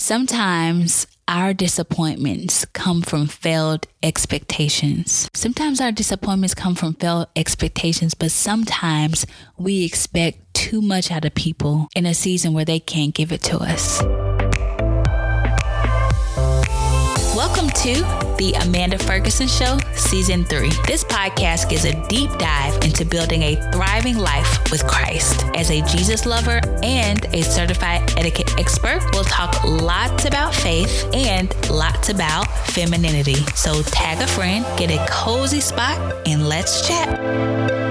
Sometimes our disappointments come from failed expectations. Sometimes our disappointments come from failed expectations, but sometimes we expect too much out of people in a season where they can't give it to us. Welcome to the Amanda Ferguson Show, Season 3. This podcast gives a deep dive into building a thriving life with Christ. As a Jesus lover and a certified etiquette expert, we'll talk lots about faith and lots about femininity. So tag a friend, get a cozy spot, and let's chat.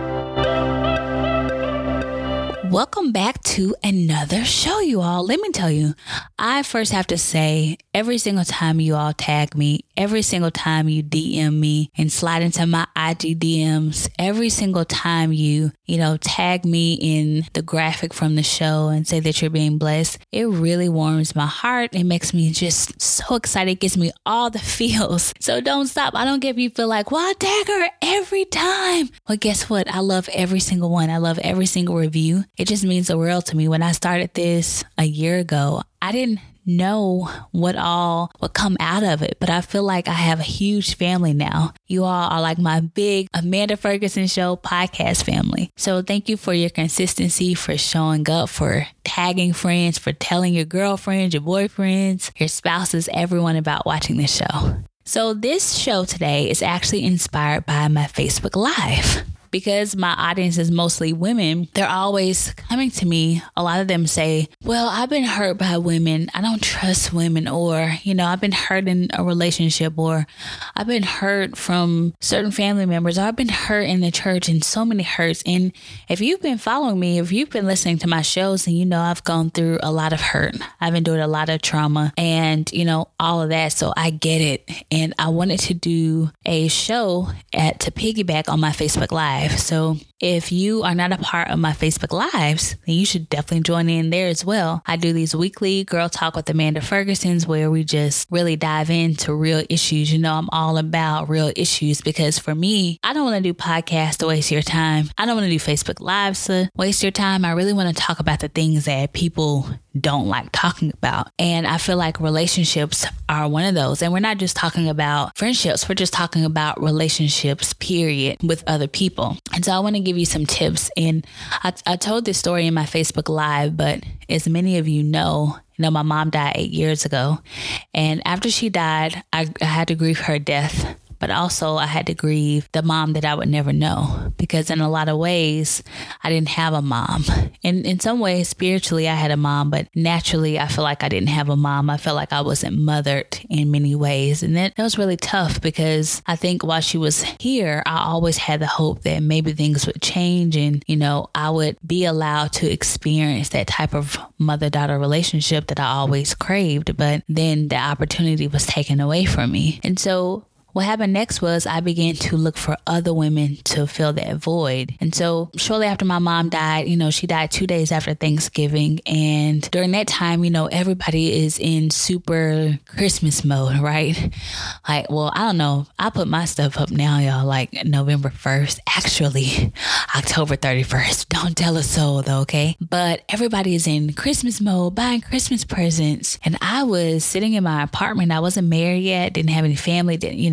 Welcome back to another show, you all. Let me tell you, I first have to say, every single time you all tag me, every single time you DM me and slide into my IG DMs, every single time you tag me in the graphic from the show and say that you're being blessed, it really warms my heart. It makes me just so excited. It gives me all the feels. So don't stop. I don't give you feel like, well, I tag her every time. Well, guess what? I love every single one. I love every single review. It just means the world to me. When I started this a year ago, I didn't know what all would come out of it, but I feel like I have a huge family now. You all are like my big Amanda Ferguson Show podcast family. So thank you for your consistency, for showing up, for tagging friends, for telling your girlfriends, your boyfriends, your spouses, everyone about watching this show. So this show today is actually inspired by my Facebook Live. Because my audience is mostly women, they're always coming to me. A lot of them say, well, I've been hurt by women. I don't trust women. Or, I've been hurt in a relationship, or I've been hurt from certain family members, or I've been hurt in the church, and so many hurts. And if you've been following me, if you've been listening to my shows, then I've gone through a lot of hurt. I've endured a lot of trauma and, all of that. So I get it. And I wanted to do a show to piggyback on my Facebook Live. So if you are not a part of my Facebook Lives, then you should definitely join in there as well. I do these weekly Girl Talk with Amanda Ferguson's where we just really dive into real issues. I'm all about real issues because for me, I don't want to do podcasts to waste your time. I don't want to do Facebook Lives to waste your time. I really want to talk about the things that people don't like talking about. And I feel like relationships are one of those. And we're not just talking about friendships. We're just talking about relationships, period, with other people. And so I want to give you some tips. And I told this story in my Facebook Live, but as many of you know, my mom died 8 years ago. And after she died, I had to grieve her death. But also I had to grieve the mom that I would never know, because in a lot of ways, I didn't have a mom. And in some ways, spiritually, I had a mom, but naturally, I feel like I didn't have a mom. I felt like I wasn't mothered in many ways. And that was really tough because I think while she was here, I always had the hope that maybe things would change and, I would be allowed to experience that type of mother-daughter relationship that I always craved. But then the opportunity was taken away from me. And so what happened next was I began to look for other women to fill that void. And so shortly after my mom died, she died 2 days after Thanksgiving. And during that time, everybody is in super Christmas mode, right? Like, well, I don't know. I put my stuff up now, y'all, like November 1st, actually October 31st. Don't tell a soul though, okay? But everybody is in Christmas mode, buying Christmas presents. And I was sitting in my apartment. I wasn't married yet, didn't have any family,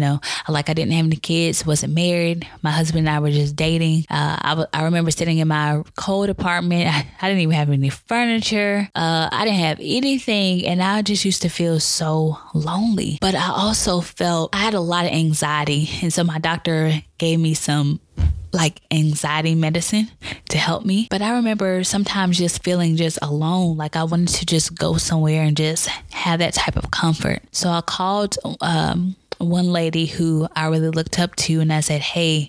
I didn't have any kids, wasn't married. My husband and I were just dating. I remember sitting in my cold apartment. I didn't even have any furniture. I didn't have anything. And I just used to feel so lonely. But I also felt I had a lot of anxiety. And so my doctor gave me some anxiety medicine to help me. But I remember sometimes just feeling just alone. Like I wanted to just go somewhere and just have that type of comfort. So I called one lady who I really looked up to, and I said, hey,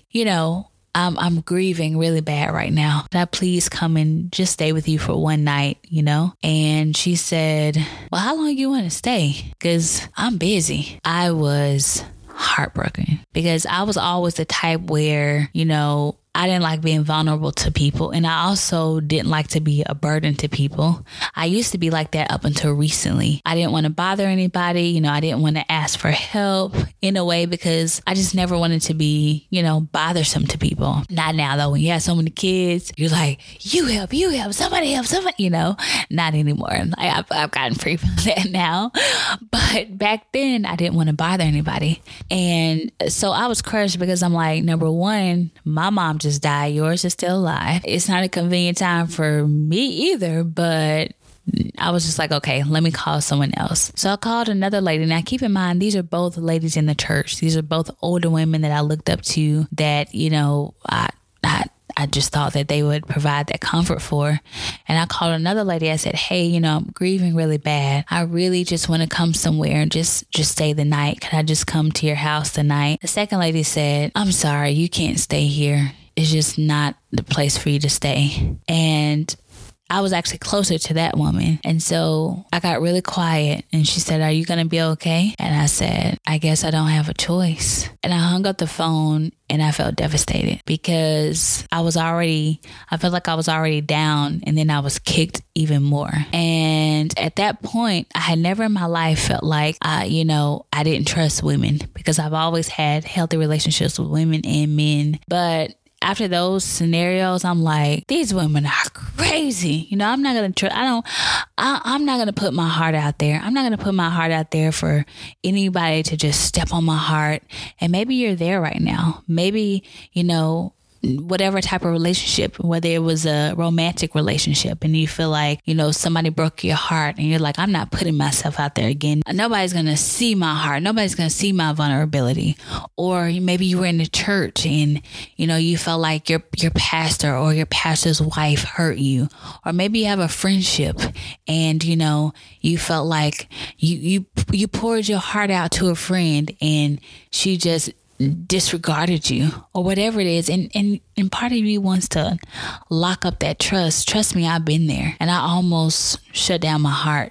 I'm grieving really bad right now. Can I please come and just stay with you for one night, And she said, well, how long you want to stay? Because I'm busy. I was heartbroken because I was always the type where, I didn't like being vulnerable to people. And I also didn't like to be a burden to people. I used to be like that up until recently. I didn't want to bother anybody. I didn't want to ask for help in a way because I just never wanted to be, bothersome to people. Not now though. When you have so many kids, you're like, you help, somebody help, somebody, not anymore. I've gotten free from that now. But back then I didn't want to bother anybody. And so I was crushed because I'm like, number one, my mom just died. Yours is still alive. It's not a convenient time for me either, but I was just like, okay, let me call someone else. So I called another lady. Now, keep in mind, these are both ladies in the church. These are both older women that I looked up to that, I just thought that they would provide that comfort for. And I called another lady. I said, hey, I'm grieving really bad. I really just want to come somewhere and just stay the night. Can I just come to your house tonight? The second lady said, I'm sorry, you can't stay here. It's just not the place for you to stay. And I was actually closer to that woman. And so I got really quiet and she said, are you going to be okay? And I said, I guess I don't have a choice. And I hung up the phone and I felt devastated because I felt like I was already down and then I was kicked even more. And at that point, I had never in my life felt like, I didn't trust women because I've always had healthy relationships with women and men. But after those scenarios, I'm like, these women are crazy. I'm not going to I'm not going to put my heart out there. I'm not going to put my heart out there for anybody to just step on my heart. And maybe you're there right now. Maybe, whatever type of relationship, whether it was a romantic relationship and you feel like, somebody broke your heart and you're like, I'm not putting myself out there again. Nobody's going to see my heart. Nobody's going to see my vulnerability. Or maybe you were in the church and, you felt like your pastor or your pastor's wife hurt you. Or maybe you have a friendship and, you felt like you poured your heart out to a friend and she just disregarded you or whatever it is. And part of you wants to lock up that trust. Trust me, I've been there. And I almost shut down my heart.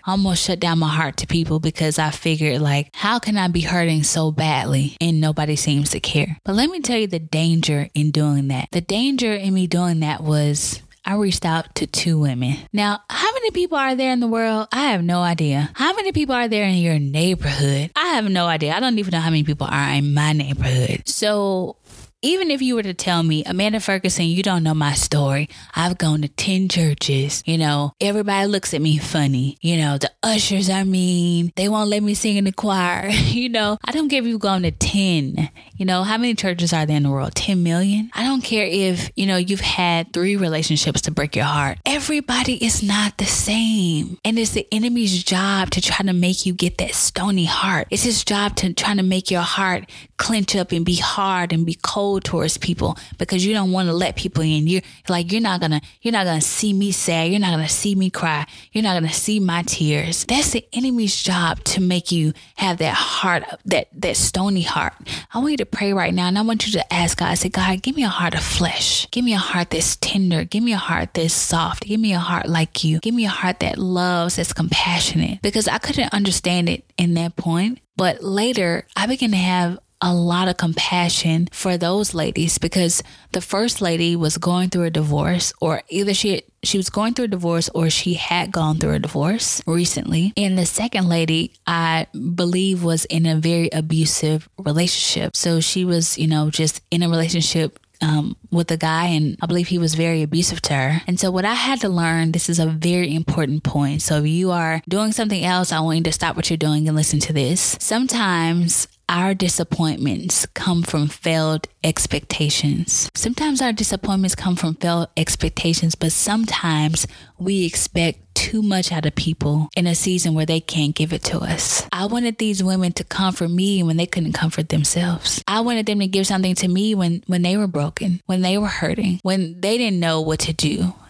To people because I figured like, how can I be hurting so badly and nobody seems to care? But let me tell you the danger in doing that. The danger in me doing that was I reached out to 2 women. Now, how many people are there in the world? I have no idea. How many people are there in your neighborhood? I have no idea. I don't even know how many people are in my neighborhood. So even if you were to tell me, Amanda Ferguson, you don't know my story. I've gone to 10 churches. Everybody looks at me funny. The ushers are mean. They won't let me sing in the choir. I don't care if you've gone to 10. How many churches are there in the world? 10 million? I don't care if, you've had 3 relationships to break your heart. Everybody is not the same. And it's the enemy's job to try to make you get that stony heart. It's his job to try to make your heart clench up and be hard and be cold towards people because you don't want to let people in. You're like, you're not gonna see me sad. You're not gonna see me cry. You're not gonna see my tears. That's the enemy's job to make you have that heart, that stony heart. I want you to pray right now and I want you to ask God, say, God, give me a heart of flesh. Give me a heart that's tender. Give me a heart that's soft. Give me a heart like you. Give me a heart that loves, that's compassionate. Because I couldn't understand it in that point. But later I began to have a lot of compassion for those ladies because the first lady was going through a divorce, or either she was going through a divorce or she had gone through a divorce recently. And the second lady, I believe, was in a very abusive relationship. So she was, just in a relationship with a guy, and I believe he was very abusive to her. And so what I had to learn, this is a very important point. So if you are doing something else, I want you to stop what you're doing and listen to this. Sometimes our disappointments come from failed expectations. Sometimes our disappointments come from failed expectations, but sometimes we expect too much out of people in a season where they can't give it to us. I wanted these women to comfort me when they couldn't comfort themselves. I wanted them to give something to me when they were broken, when they were hurting, when they didn't know what to do.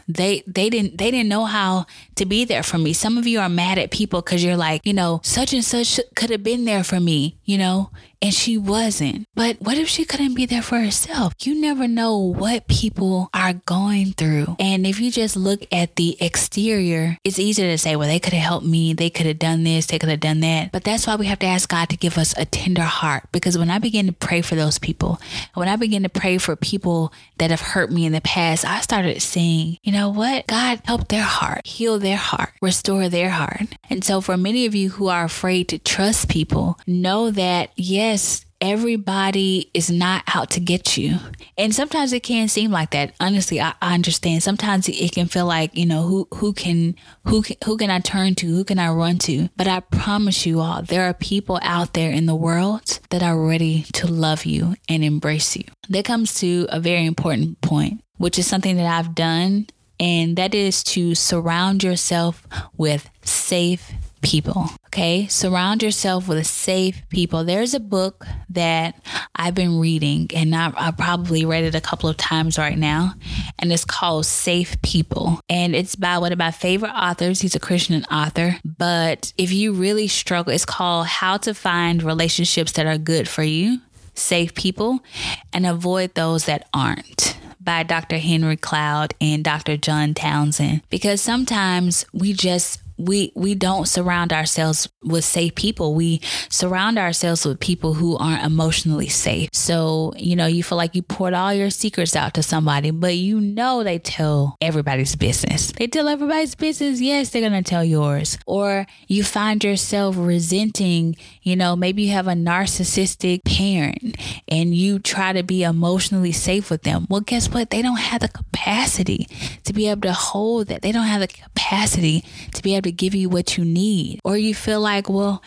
They didn't know how to be there for me. Some of you are mad at people because you're like, such and such could have been there for me, and she wasn't. But what if she couldn't be there for herself? You never know what people are going through. And if you just look at the exterior, it's easy to say, well, they could have helped me. They could have done this. They could have done that. But that's why we have to ask God to give us a tender heart. Because when I begin to pray for those people, when I begin to pray for people that have hurt me in the past, I started saying, you know what? God, help their heart, heal their heart, restore their heart. And so for many of you who are afraid to trust people, know that, yes, everybody is not out to get you. And sometimes it can seem like that. Honestly, I understand. Sometimes it can feel like, who can I turn to? Who can I run to? But I promise you all, there are people out there in the world that are ready to love you and embrace you. That comes to a very important point, which is something that I've done. And that is to surround yourself with safe people. Okay. Surround yourself with safe people. There's a book that I've been reading, and I probably read it a couple of times right now, and it's called Safe People. And it's by one of my favorite authors. He's a Christian author. But if you really struggle, it's called How to Find Relationships That Are Good for You, Safe People, and Avoid Those That Aren't, by Dr. Henry Cloud and Dr. John Townsend. Because sometimes we don't surround ourselves with safe people. We surround ourselves with people who aren't emotionally safe. So, you feel like you poured all your secrets out to somebody, but they tell everybody's business. They tell everybody's business. Yes, they're going to tell yours. Or you find yourself resenting, maybe you have a narcissistic parent and you try to be emotionally safe with them. Well, guess what? They don't have the capacity to be able to hold that. They don't have the capacity to be able to give you what you need. Or you feel like, well,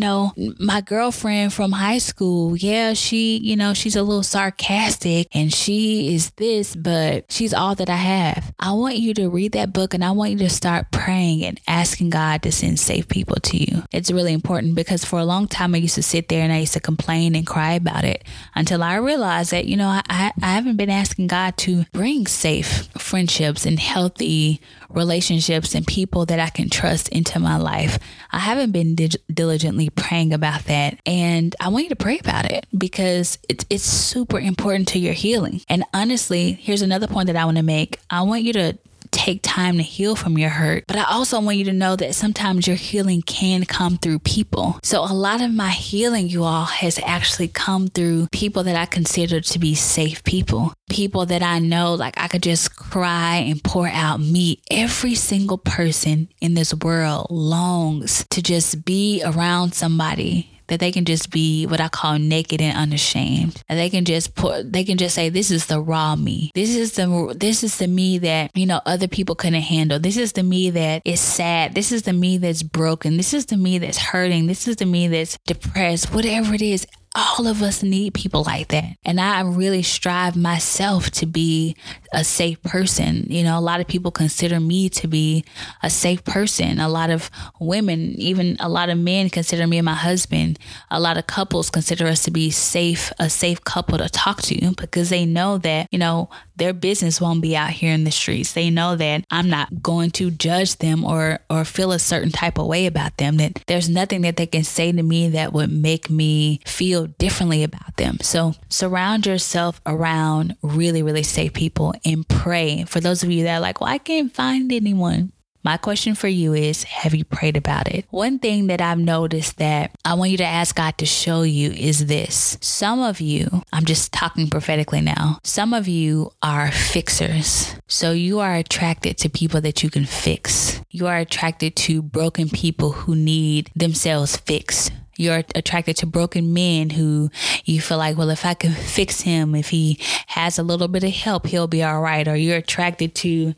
my girlfriend from high school, yeah, she's a little sarcastic and she is this, but she's all that I have. I want you to read that book, and I want you to start praying and asking God to send safe people to you. It's really important, because for a long time I used to sit there and I used to complain and cry about it until I realized that, I haven't been asking God to bring safe friendships and healthy relationships and people that I can trust into my life. I haven't been diligently praying about that. And I want you to pray about it, because it's super important to your healing. And honestly, here's another point that I want to make. I want you to take time to heal from your hurt. But I also want you to know that sometimes your healing can come through people. So a lot of my healing, you all, has actually come through people that I consider to be safe people. People that I know, like, I could just cry and pour out me. Every single person in this world longs to just be around somebody that they can just be what I call naked and unashamed. And they can just say, this is the raw me. This is the me that, other people couldn't handle. This is the me that is sad. This is the me that's broken. This is the me that's hurting. This is the me that's depressed. Whatever it is, all of us need people like that. And I really strive myself to be a safe person. A lot of people consider me to be a safe person. A lot of women, even a lot of men, consider me and my husband. A lot of couples consider us to be a safe couple to talk to, because they know that, their business won't be out here in the streets. They know that I'm not going to judge them or feel a certain type of way about them, that there's nothing that they can say to me that would make me feel differently about them. So surround yourself around really, really safe people, and pray. For those of you that are like, well, I can't find anyone. My question for you is, have you prayed about it? One thing that I've noticed that I want you to ask God to show you is this. Some of you, I'm just talking prophetically now, some of you are fixers. So you are attracted to people that you can fix. You are attracted to broken people who need themselves fixed. You're attracted to broken men who you feel like, well, if I can fix him, if he has a little bit of help, he'll be all right. Or you're attracted to,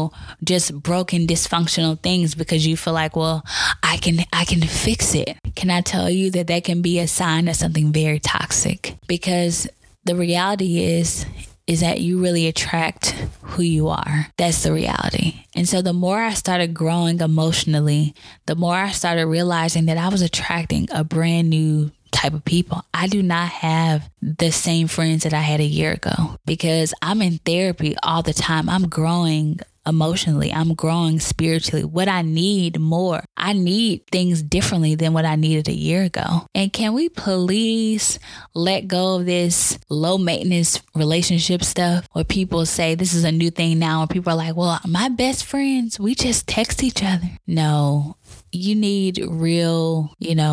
just broken, dysfunctional things because you feel like, well, I can fix it. Can I tell you that can be a sign of something very toxic? Because the reality is that you really attract who you are. That's the reality. And so the more I started growing emotionally, the more I started realizing that I was attracting a brand new type of people. I do not have the same friends that I had a year ago, because I'm in therapy all the time. I'm growing emotionally. I'm growing spiritually. What I need more. I need things differently than what I needed a year ago. And can we please let go of this low maintenance relationship stuff where people say this is a new thing now, and people are like, well, my best friends, we just text each other. No, you need real,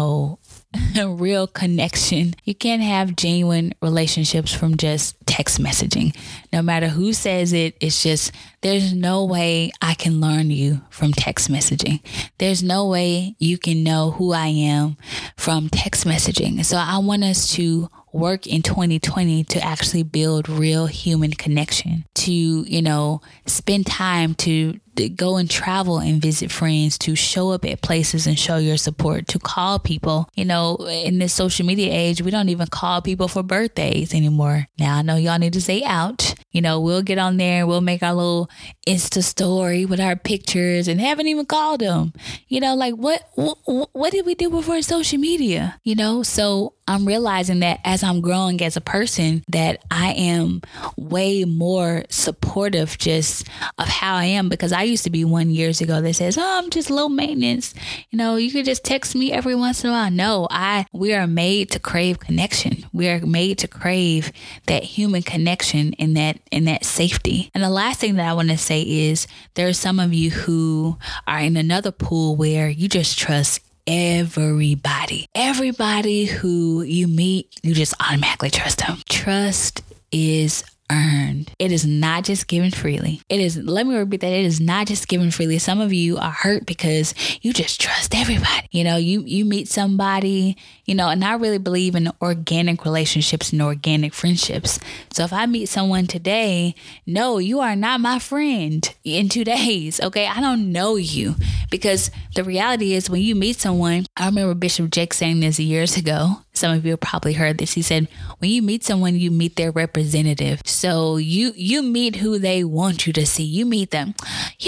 real connection. You can't have genuine relationships from just text messaging. No matter who says it, it's just, there's no way I can learn you from text messaging. There's no way you can know who I am from text messaging. So I want us to work in 2020 to actually build real human connection, to, spend time to go and travel and visit friends, to show up at places and show your support, to call people. In this social media age, we don't even call people for birthdays anymore. Now, I know y'all need to say ouch. We'll get on there, we'll make our little Insta story with our pictures and haven't even called them. What did we do before social media? So I'm realizing that as I'm growing as a person, that I am way more supportive just of how I am, because I used to be one years ago that says, oh, I'm just low maintenance. You could just text me every once in a while. No, we are made to crave connection. We are made to crave that human connection and that safety. And the last thing that I want to say is there are some of you who are in another pool where you just trust everybody who you meet, you just automatically trust them. Trust is earned. It is not just given freely. Let me repeat that. It is not just given freely. Some of you are hurt because you just trust everybody. You meet somebody, and I really believe in organic relationships and organic friendships. So if I meet someone today, no, you are not my friend in 2 days. Okay. I don't know you, because the reality is when you meet someone, I remember Bishop Jake saying this years ago. Some of you have probably heard this. He said, when you meet someone, you meet their representative. So you meet who they want you to see. You meet them.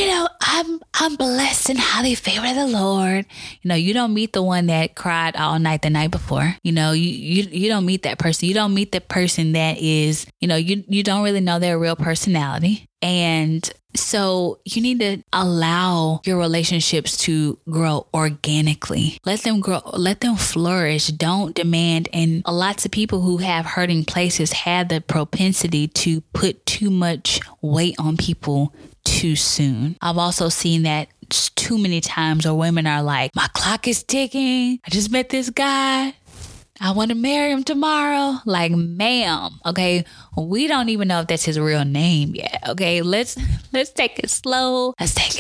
I'm blessed and highly favored of the Lord. You don't meet the one that cried all night the night before. You don't meet that person. You don't meet the person that is, you don't really know their real personality. And so you need to allow your relationships to grow organically. Let them grow, let them flourish. Don't demand. And lots of people who have hurting places have the propensity to put too much weight on people too soon. I've also seen that too many times where women are like, my clock is ticking. I just met this guy. I want to marry him tomorrow. Like, ma'am, okay, we don't even know if that's his real name yet. Okay, let's take it slow.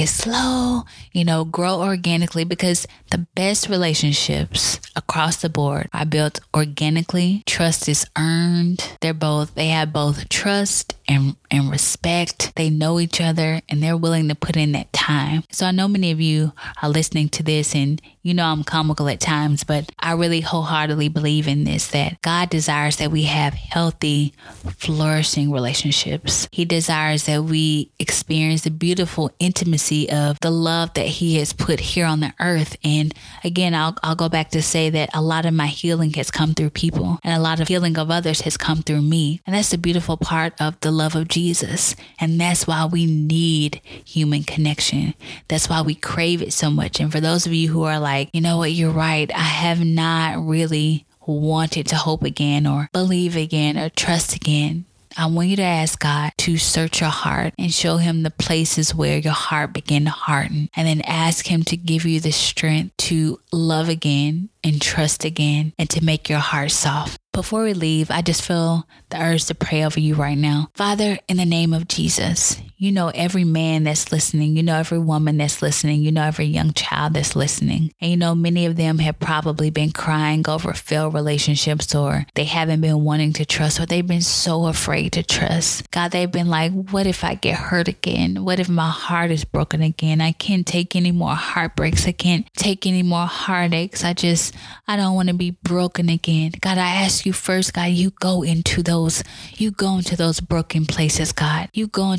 Grow organically, because the best relationships across the board are built organically. Trust is earned. They have both trust and respect. They know each other and they're willing to put in that time. So I know many of you are listening to this and I'm comical at times, but I really wholeheartedly believe in this, that God desires that we have healthy, flourishing relationships. He desires that we experience the beautiful intimacy of the love that He has put here on the earth. And again, I'll go back to say that a lot of my healing has come through people, and a lot of healing of others has come through me. And that's the beautiful part of the love of Jesus. And that's why we need human connection. That's why we crave it so much. And for those of you who are like, you know what, you're right, I have not really wanted to hope again or believe again or trust again, I want you to ask God to search your heart and show Him the places where your heart began to harden, and then ask Him to give you the strength to love again and trust again and to make your heart soft. Before we leave, I just feel the urge to pray over you right now. Father, in the name of Jesus, you know every man that's listening. You know every woman that's listening. You know every young child that's listening. And many of them have probably been crying over failed relationships, or they haven't been wanting to trust, or they've been so afraid to trust. God, they've been like, what if I get hurt again? What if my heart is broken again? I can't take any more heartbreaks. I can't take any more heartaches. I don't want to be broken again. God, I ask you first, God, you go into those broken places, God. You go into those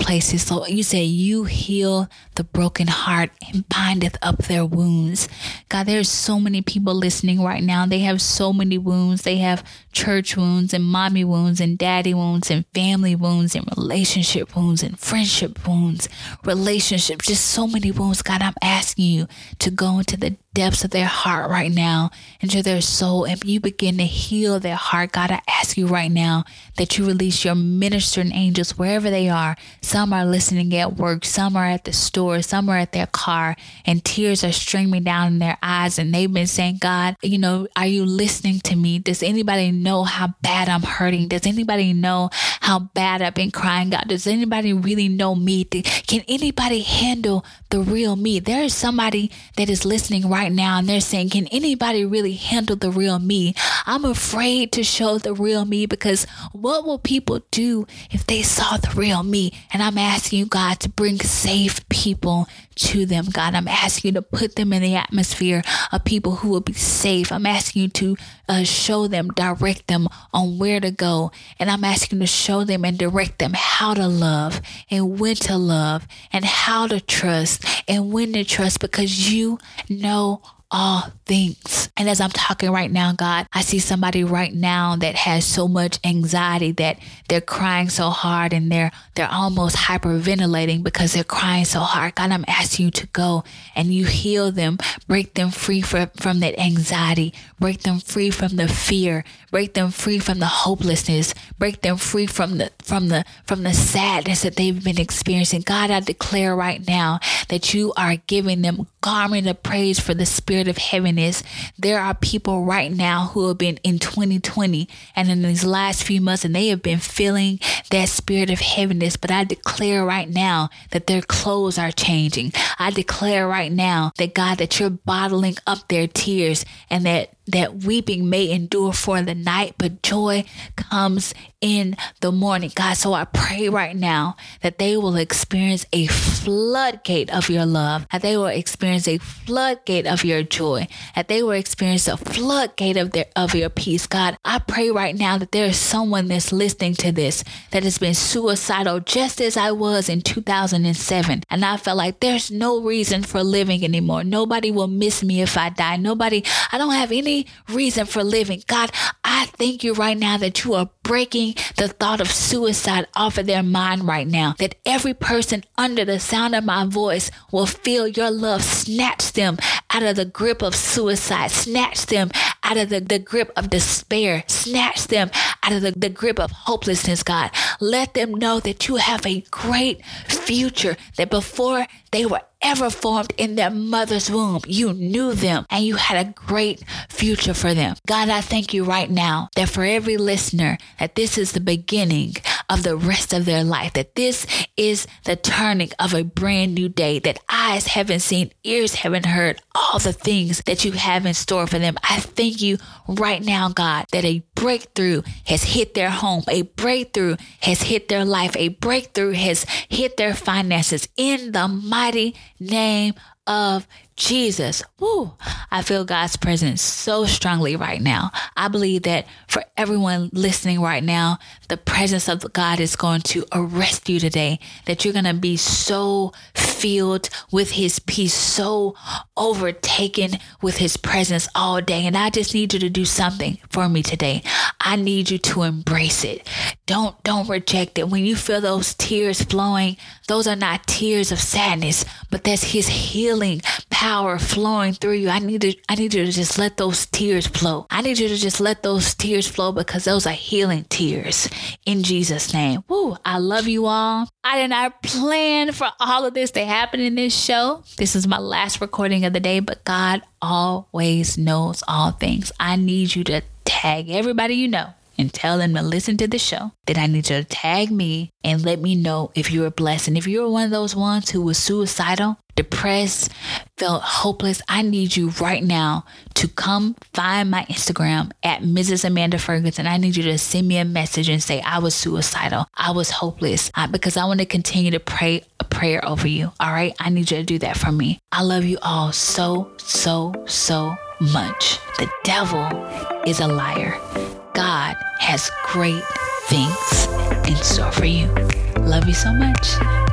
places. So you say you heal the broken heart and bindeth up their wounds. God, there's so many people listening right now. They have so many wounds. They have church wounds and mommy wounds and daddy wounds and family wounds and relationship wounds and friendship wounds, relationships, just so many wounds. God, I'm asking you to go into the depths of their heart right now, into their soul, and you begin to heal their heart. God, I ask you right now that you release your ministering angels wherever they are. Some are listening at work, some are at the store, some are at their car, and tears are streaming down in their eyes, and they've been saying, God, are you listening to me? Does anybody know how bad I'm hurting? Does anybody know how bad I've been crying? God, does anybody really know me? Can anybody handle the real me? There is somebody that is listening right now, and they're saying, can anybody really handle the real me? I'm afraid to show the real me, because what will people do if they saw the real me? And I'm asking you, God, to bring safe people to them. God, I'm asking you to put them in the atmosphere of people who will be safe. I'm asking you to show them, direct them on where to go. And I'm asking you to show them and direct them how to love and when to love and how to trust and when to trust, because you know all things. And as I'm talking right now, God, I see somebody right now that has so much anxiety that they're crying so hard and they're almost hyperventilating because they're crying so hard. God, I'm asking you to go and you heal them, break them free from that anxiety, break them free from the fear, break them free from the hopelessness, break them free from the sadness that they've been experiencing. God, I declare right now that you are giving them garment of praise for the spirit of heaviness. There are people right now who have been in 2020 and in these last few months, and they have been feeling that spirit of heaviness. But I declare right now that their clothes are changing. I declare right now that, God, that you're bottling up their tears, and that weeping may endure for the night, but joy comes in the morning. God, so I pray right now that they will experience a floodgate of your love, that they will experience a floodgate of your joy, that they will experience a floodgate of your peace. God, I pray right now that there is someone that's listening to this that has been suicidal just as I was in 2007. And I felt like there's no reason for living anymore. Nobody will miss me if I die. I don't have any reason for living. God, I thank you right now that you are breaking the thought of suicide off of their mind right now, that every person under the sound of my voice will feel your love snatch them out of the grip of suicide, snatch them out of the grip of despair, snatch them out of the grip of hopelessness. God, let them know that you have a great future, that before they were ever formed in their mother's womb, you knew them and you had a great future for them. God, I thank you right now that for every listener, that this is the beginning of the rest of their life, that this is the turning of a brand new day, that eyes haven't seen, ears haven't heard all the things that you have in store for them. I thank you right now, God, that a breakthrough has hit their home, a breakthrough has hit their life, a breakthrough has hit their finances in the mighty name of Jesus. Woo. I feel God's presence so strongly right now. I believe that for everyone listening right now, the presence of God is going to arrest you today, that you're going to be so filled with his peace, so overtaken with his presence all day. And I just need you to do something for me today. I need you to embrace it. Don't reject it. When you feel those tears flowing, those are not tears of sadness, but that's his healing power flowing through you. I need you to just let those tears flow. I need you to just let those tears flow, because those are healing tears in Jesus' name. Woo, I love you all. I did not plan for all of this to happen in this show. This is my last recording of the day, but God always knows all things. I need you to tag everybody you know and tell them to listen to the show. Then I need you to tag me and let me know if you were blessed. And if you're one of those ones who was suicidal, depressed, felt hopeless, I need you right now to come find my Instagram at Mrs. Amanda Ferguson. I need you to send me a message and say, I was suicidal, I was hopeless, because I want to continue to pray a prayer over you. All right. I need you to do that for me. I love you all so, so, so much. The devil is a liar. God has great things in store for you. Love you so much.